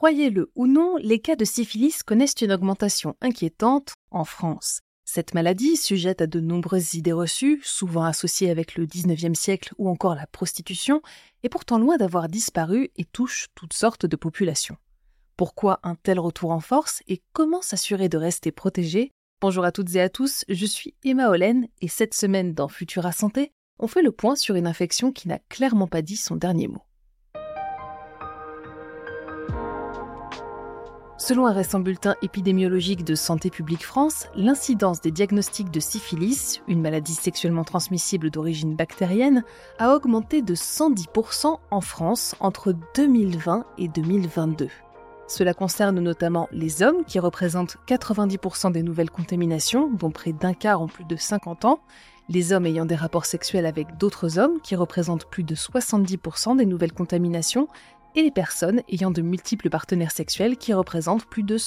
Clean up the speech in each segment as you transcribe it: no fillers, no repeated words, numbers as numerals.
Croyez-le ou non, les cas de syphilis connaissent une augmentation inquiétante en France. Cette maladie, sujette à de nombreuses idées reçues, souvent associées avec le 19e siècle ou encore la prostitution, est pourtant loin d'avoir disparu et touche toutes sortes de populations. Pourquoi un tel retour en force et comment s'assurer de rester protégé? Bonjour à toutes et à tous, je suis Emma Hollen et cette semaine dans Futura Santé, on fait le point sur une infection qui n'a clairement pas dit son dernier mot. Selon un récent bulletin épidémiologique de Santé publique France, l'incidence des diagnostics de syphilis, une maladie sexuellement transmissible d'origine bactérienne, a augmenté de 110% en France entre 2020 et 2022. Cela concerne notamment les hommes qui représentent 90% des nouvelles contaminations, dont près d'un quart ont plus de 50 ans, les hommes ayant des rapports sexuels avec d'autres hommes qui représentent plus de 70% des nouvelles contaminations, et les personnes ayant de multiples partenaires sexuels qui représentent plus de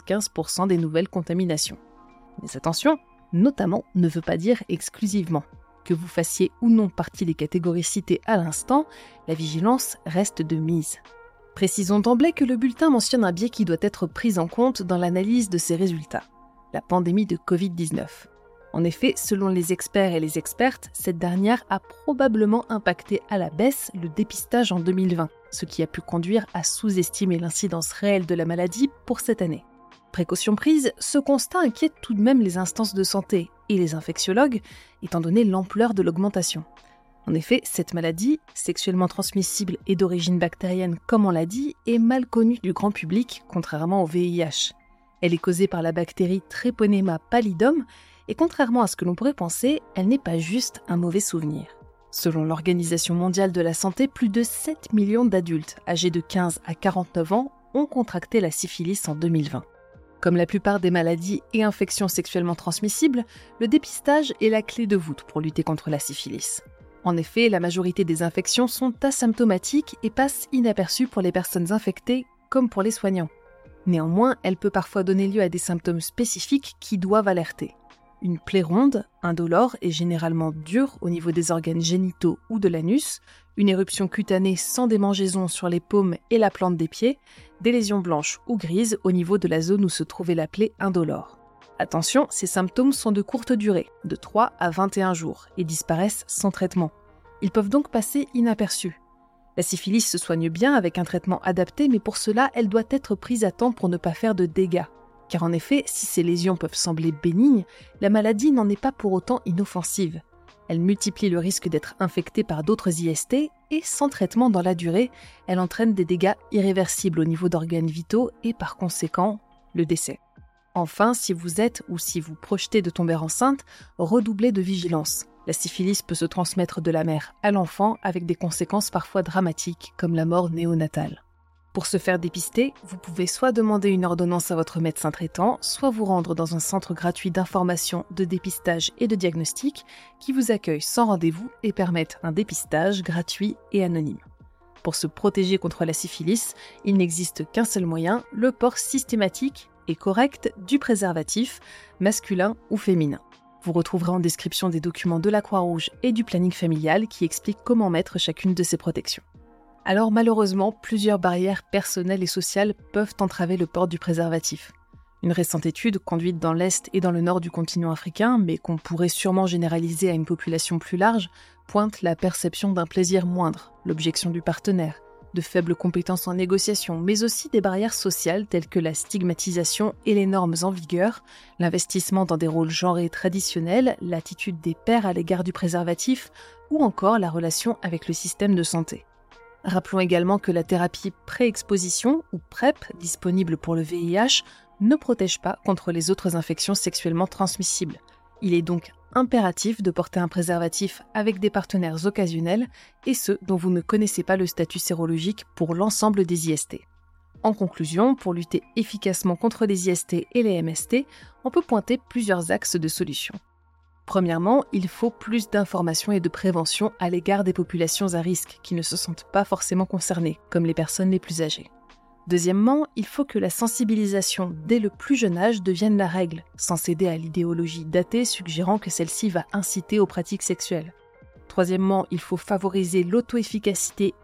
75% des nouvelles contaminations. Mais attention, notamment ne veut pas dire exclusivement. Que vous fassiez ou non partie des catégories citées à l'instant, la vigilance reste de mise. Précisons d'emblée que le bulletin mentionne un biais qui doit être pris en compte dans l'analyse de ces résultats, la pandémie de Covid-19. En effet, selon les experts et les expertes, cette dernière a probablement impacté à la baisse le dépistage en 2020, ce qui a pu conduire à sous-estimer l'incidence réelle de la maladie pour cette année. Précaution prise, ce constat inquiète tout de même les instances de santé et les infectiologues, étant donné l'ampleur de l'augmentation. En effet, cette maladie, sexuellement transmissible et d'origine bactérienne comme on l'a dit, est mal connue du grand public, contrairement au VIH. Elle est causée par la bactérie Treponema pallidum, et contrairement à ce que l'on pourrait penser, elle n'est pas juste un mauvais souvenir. Selon l'Organisation mondiale de la santé, plus de 7 millions d'adultes âgés de 15 à 49 ans ont contracté la syphilis en 2020. Comme la plupart des maladies et infections sexuellement transmissibles, le dépistage est la clé de voûte pour lutter contre la syphilis. En effet, la majorité des infections sont asymptomatiques et passent inaperçues pour les personnes infectées comme pour les soignants. Néanmoins, elle peut parfois donner lieu à des symptômes spécifiques qui doivent alerter. Une plaie ronde, indolore et généralement dure au niveau des organes génitaux ou de l'anus, une éruption cutanée sans démangeaison sur les paumes et la plante des pieds, des lésions blanches ou grises au niveau de la zone où se trouvait la plaie indolore. Attention, ces symptômes sont de courte durée, de 3 à 21 jours, et disparaissent sans traitement. Ils peuvent donc passer inaperçus. La syphilis se soigne bien avec un traitement adapté, mais pour cela, elle doit être prise à temps pour ne pas faire de dégâts. Car en effet, si ces lésions peuvent sembler bénignes, la maladie n'en est pas pour autant inoffensive. Elle multiplie le risque d'être infectée par d'autres IST et, sans traitement dans la durée, elle entraîne des dégâts irréversibles au niveau d'organes vitaux et par conséquent, le décès. Enfin, si vous êtes ou si vous projetez de tomber enceinte, redoublez de vigilance. La syphilis peut se transmettre de la mère à l'enfant avec des conséquences parfois dramatiques comme la mort néonatale. Pour se faire dépister, vous pouvez soit demander une ordonnance à votre médecin traitant, soit vous rendre dans un centre gratuit d'information, de dépistage et de diagnostic qui vous accueille sans rendez-vous et permettent un dépistage gratuit et anonyme. Pour se protéger contre la syphilis, il n'existe qu'un seul moyen, le port systématique et correct du préservatif, masculin ou féminin. Vous retrouverez en description des documents de la Croix-Rouge et du planning familial qui expliquent comment mettre chacune de ces protections. Alors malheureusement, plusieurs barrières personnelles et sociales peuvent entraver le port du préservatif. Une récente étude, conduite dans l'Est et dans le Nord du continent africain, mais qu'on pourrait sûrement généraliser à une population plus large, pointe la perception d'un plaisir moindre, l'objection du partenaire, de faibles compétences en négociation, mais aussi des barrières sociales telles que la stigmatisation et les normes en vigueur, l'investissement dans des rôles genrés traditionnels, l'attitude des pères à l'égard du préservatif, ou encore la relation avec le système de santé. Rappelons également que la thérapie pré-exposition ou PrEP, disponible pour le VIH, ne protège pas contre les autres infections sexuellement transmissibles. Il est donc impératif de porter un préservatif avec des partenaires occasionnels et ceux dont vous ne connaissez pas le statut sérologique pour l'ensemble des IST. En conclusion, pour lutter efficacement contre les IST et les MST, on peut pointer plusieurs axes de solutions. Premièrement, il faut plus d'informations et de prévention à l'égard des populations à risque qui ne se sentent pas forcément concernées, comme les personnes les plus âgées. Deuxièmement, il faut que la sensibilisation dès le plus jeune âge devienne la règle, sans céder à l'idéologie datée suggérant que celle-ci va inciter aux pratiques sexuelles. Troisièmement, il faut favoriser l'auto-efficacité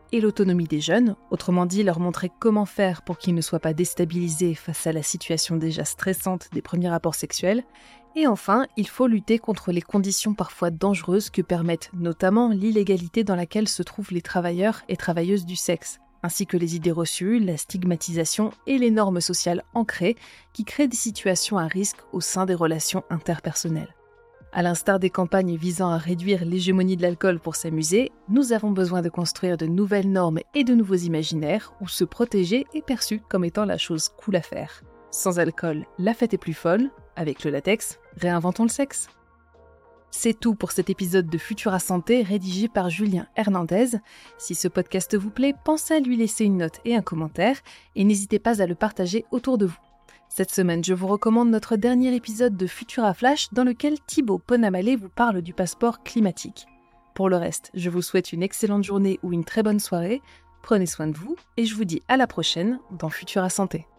et l'autonomie des jeunes, autrement dit leur montrer comment faire pour qu'ils ne soient pas déstabilisés face à la situation déjà stressante des premiers rapports sexuels. Et enfin, il faut lutter contre les conditions parfois dangereuses que permettent notamment l'illégalité dans laquelle se trouvent les travailleurs et travailleuses du sexe, ainsi que les idées reçues, la stigmatisation et les normes sociales ancrées qui créent des situations à risque au sein des relations interpersonnelles. À l'instar des campagnes visant à réduire l'hégémonie de l'alcool pour s'amuser, nous avons besoin de construire de nouvelles normes et de nouveaux imaginaires où se protéger est perçu comme étant la chose cool à faire. Sans alcool, la fête est plus folle. Avec le latex, réinventons le sexe. C'est tout pour cet épisode de Futura Santé rédigé par Julien Hernandez. Si ce podcast vous plaît, pensez à lui laisser une note et un commentaire et n'hésitez pas à le partager autour de vous. Cette semaine, je vous recommande notre dernier épisode de Futura Flash dans lequel Thibaut Ponamale vous parle du passeport climatique. Pour le reste, je vous souhaite une excellente journée ou une très bonne soirée. Prenez soin de vous et je vous dis à la prochaine dans Futura Santé.